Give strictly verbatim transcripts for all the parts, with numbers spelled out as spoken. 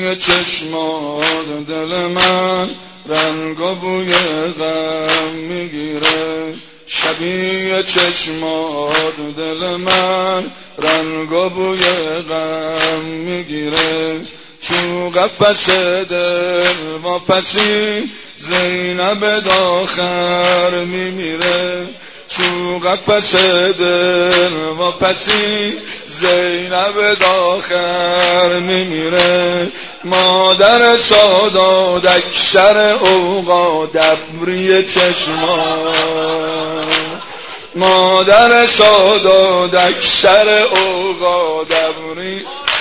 چشمات دل من رنگ و بوی غم میگیره، شبیه چشمات دل من رنگ و بوی غم میگیره. تو قفس دل واپسی زینب داخر میمیره، تو قفس دل واپسی زینب داخر میمیره. مادر سادات اکثر اوقات ابری چشمان، مادر سادات اکثر اوقات ابری،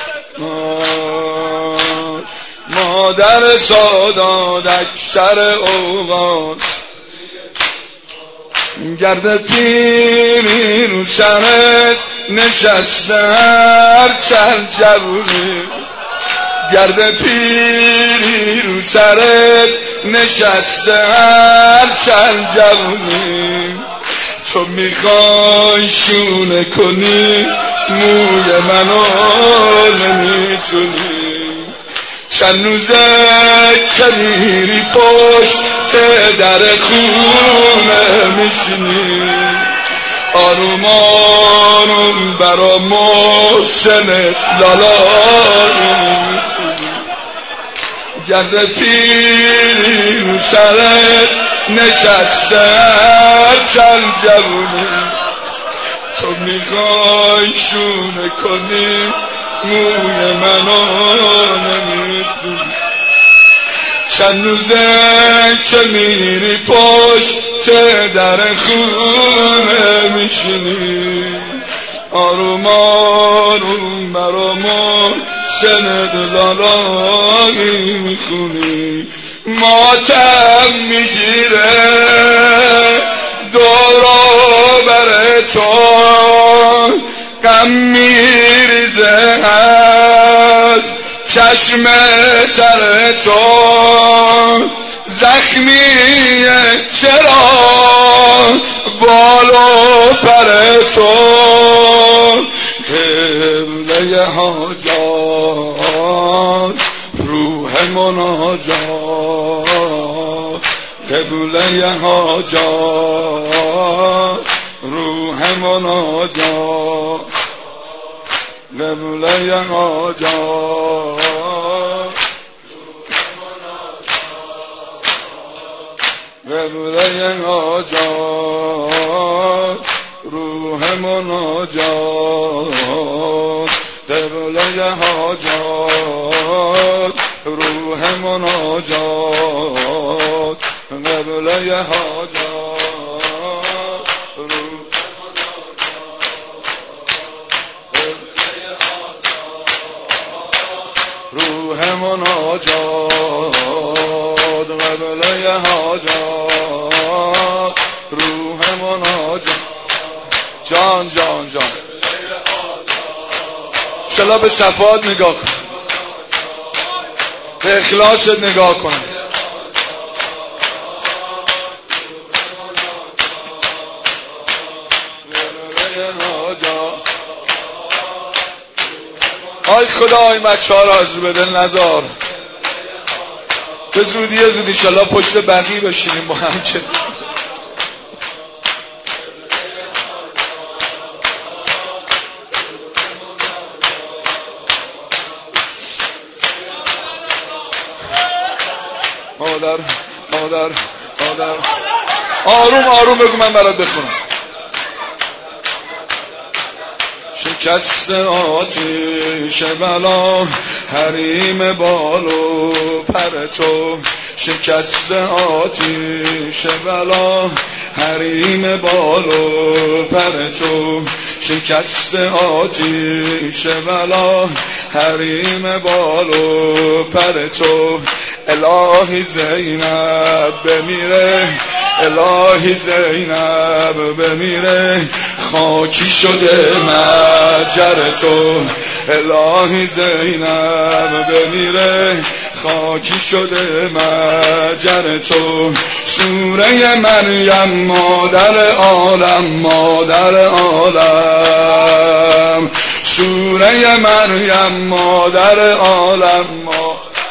مادر سادات اکثر اوقات گرد پیری رو سرت نشسته هر چند جوونی، گرد پیری رو سرت نشسته هر چند جوونی. تو میخوای شونه کنی موی منو نمیتونی، چند روزه که میری پشت در خونه میشینی. آروم آروم برا محسنت لالایی میتونی، گرد پیری رو سرت نشسته هر چند جوونی. تو میخوای شونه کنی موی منو نمیتونی، چند روزه که میری پشت در خونه میشینی. آروم آروم برامون سند لالایی میخونی. ماتم میگیره دورا بر تو، غم میریزه از چشم تر تو، زخمیه چرا بال و پر تو. قبله حاجات روح مناجات، قبله حاجات روح مناجات، قبله حاجات قبله حاجات روح مناجات، قبله حاجات روح مناجات، قبله حاجات روح مناجات، قبله حاجات روح مناجات. جان جان جان شلا به صفات نگاه کن، به اخلاصت نگاه کن. آی خدا این بچه ها را از رو به دل نذار، به زودی زودی انشالله پشت بقیه بشینیم با هم که مادر مادر مادر. آروم آروم بگو من برات بخونم. شکست آتیش بلا حریم بال و پر تو، شکست آتیش بلا حریم بال و پر تو، شکست آتیش بلا حریم بال و پر تو. الهی زینب بمیره، الهی زینب بمیره، خاکی شده مجر تو. الهی زینب بمیره، خاکی شده مجر تو. سوره مریم مادر عالم، مادر عالم، سوره مریم مادر عالم.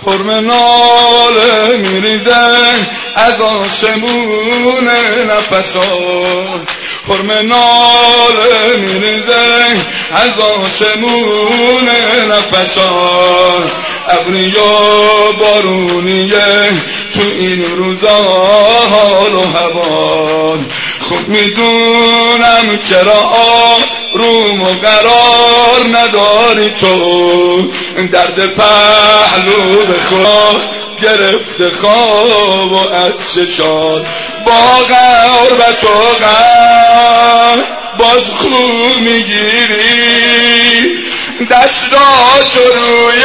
حرم ناله میریزه از آسمون نفسات، حرم ناله میریزه از آسمون نفسات. ابریا بارونیه تو این روزا حال و هوا، خود میدونم چرا آروم و قرار نداری تو، درد پهلو به خود گرفته خواب و از چشات، با غربت و غم باز خون میگیری، دشتا چروی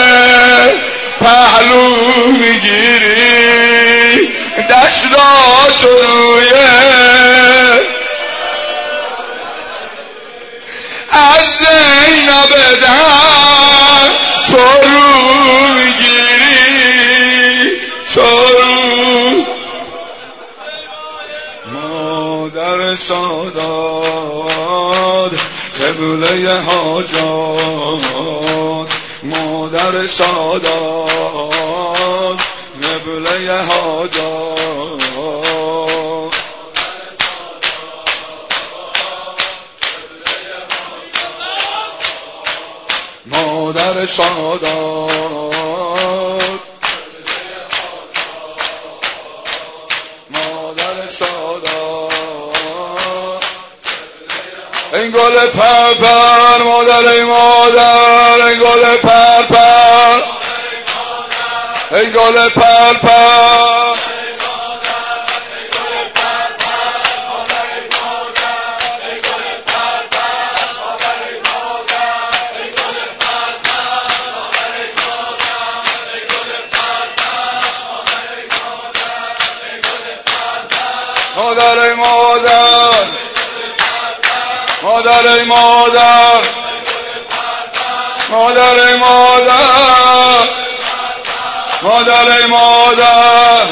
پهلو میگیری، دشتا چروی از زینب دم چرو میگیری، چرو. مادر سادات قبله حاجات، مادر سادات قبله حاجات، مادر سادات، مادر سادات. این گل پرپر مادر، ای مادر، ای گل پرپر، ای گل پرپر، مادر ای مادر، مادر ای مادر، مادر ای مادر، مادر ای مادر،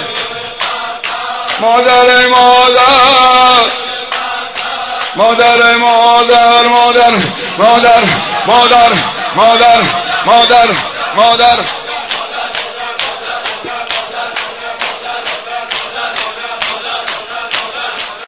مادر ای مادر، مادر ای مادر، مادر، مادر، مادر، مادر، مادر، مادر.